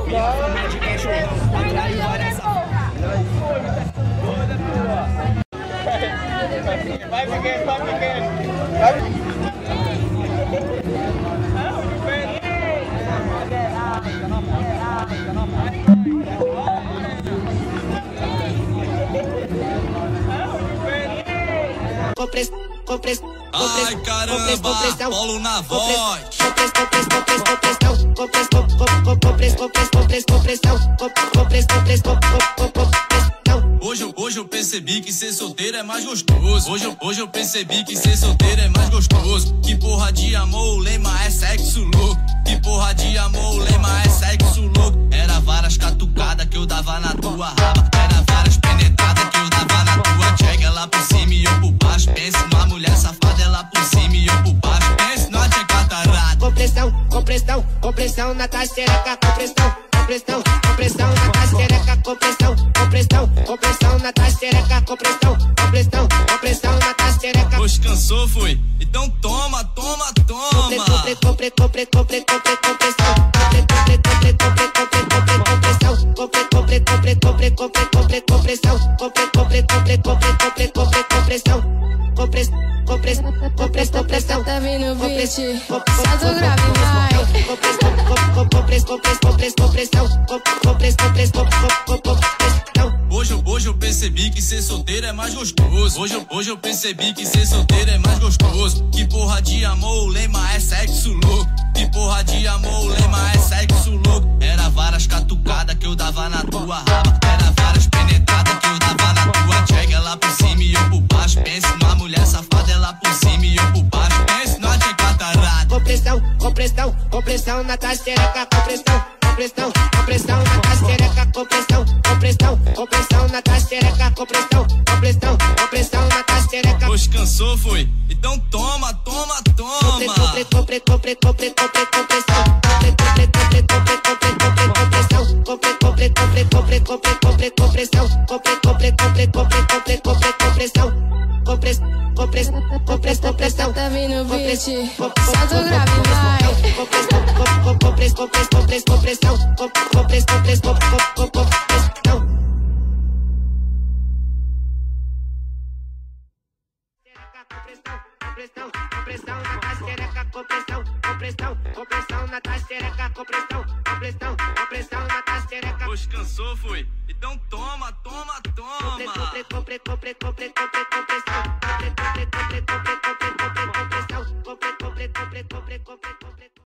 Minha fome é de cachorrão, atraiu várias safadas. Vai pequeno, vai pequeno. Ai caramba, Polo na voz. Hoje eu percebi que ser solteiro é mais gostoso. Hoje eu percebi que ser solteiro é mais gostoso. Que porra de amor, o lema é sexo louco. Que porra de amor, o lema é sexo louco. Era várias catucadas que eu dava na tua raba. Era várias penetradas que eu dava na tua. Chega lá por cima e eu por baixo. Pense numa mulher safada, ela por cima e eu por baixo. Pense numa tia catarada. Compressão na taxereca, compressão na taxereca, compressão na taxereca, compressão na taxereca. Hoje cansou, foi? Então toma, toma, toma. Compressão, tá vindo o beat, solta o grave, vai. Hoje eu percebi que ser solteiro é mais gostoso. Hoje eu percebi que ser solteiro é mais gostoso. Que porra de amor, o lema é sexo louco. Que porra de amor, o lema é sexo louco. Era várias catucadas que eu dava na tua raba. Era várias penetradas que eu dava na tua. Chega lá por cima e eu por baixo. Pense numa mulher safada, ela por cima e eu por baixo. Pense numa tia catarada. Compressão na taxereca, compressão na taxereca, compressão na taxereca, compressão na taxereca. Hoje cansou, foi? Então toma, toma, toma. Compressão, tá vindo o beat, solta o grave, vai. Compressão na taxereca, compressão na taxereca, compressão na taxereca. Hoje cansou, foi? Então toma, toma, toma.